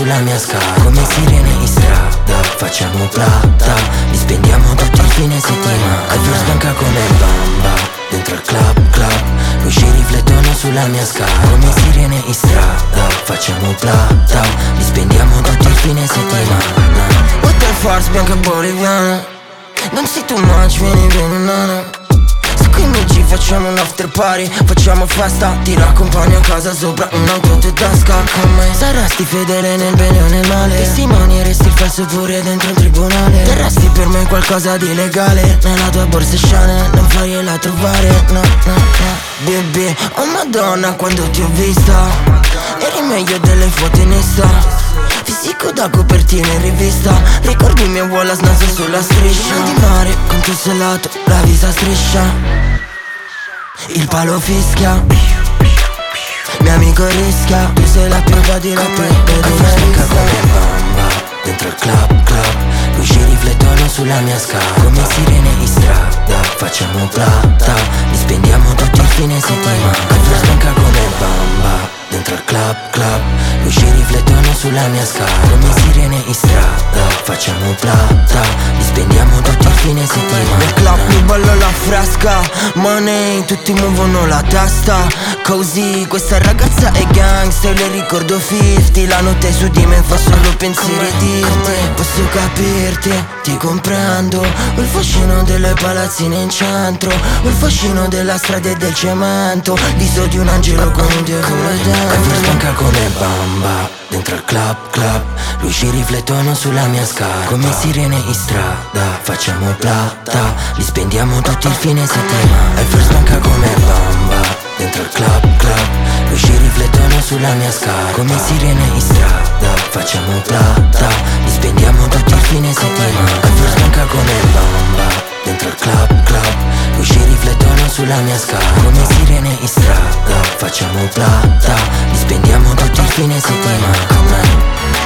sulla mia scala, come sirene in strada, facciamo plata, li spendiamo tutto il fine settimana. Al first banca come bamba, dentro al club, club, luci riflettono sulla mia scala, come sirene in strada, facciamo plata, li spendiamo tutto il fine settimana. What the force bianca boliviana, don't see too much, vieni nana. Se quindi ci facciamo un after party, facciamo festa, ti raccompagno a casa sopra un'auto di tasca con me. Saresti fedele nel bene o nel male, testimonieresti il falso pure dentro un tribunale. Terresti per me qualcosa di legale, nella tua borsa Chanel, non fargliela trovare, no, no, no. Baby, oh madonna quando ti ho vista, eri meglio delle foto in Insta. Fisico da copertina in rivista, ricordi mio Wallace naso sulla striscia. Di mare con tu salato, la vita striscia, il palo fischia, mio amico rischia, tu sei la prova di rapper. Come bamba, dentro il club, club, luci riflettono sulla mia scala, come sirene in strada, facciamo plata, li spendiamo tutto il fine settimana. Tu sbanca come bamba, dentro al club, club, luci riflettono sulla mia scala, come sirene in strada, facciamo plata, li spendiamo tutto il fine settimana. Nel club mi ballo la frasca, money, tutti muovono la testa, così questa ragazza è gangster, le ricordo 50, la notte su di me fa solo pensieri dirti. Posso capirti, ti comprendo, ho il fascino delle palazzine in centro, ho il fascino della strada e del cemento, viso di un angelo con un dio come te. Stanca come bamba, dentro al club, club, luci riflettono sulla mia scala, come sirene in strada, facciamo plata, li spendiamo tutto il fine settimana. E first stanca come bamba, dentro al club, club, luci riflettono sulla mia scala, come sirene in strada, facciamo plata, li spendiamo tutto il fine settimana. E first stanca come bamba, dentro al club, club, luci riflettono sulla mia scala, come sirene in strada, facciamo plata, li spendiamo tutto il fine settimana.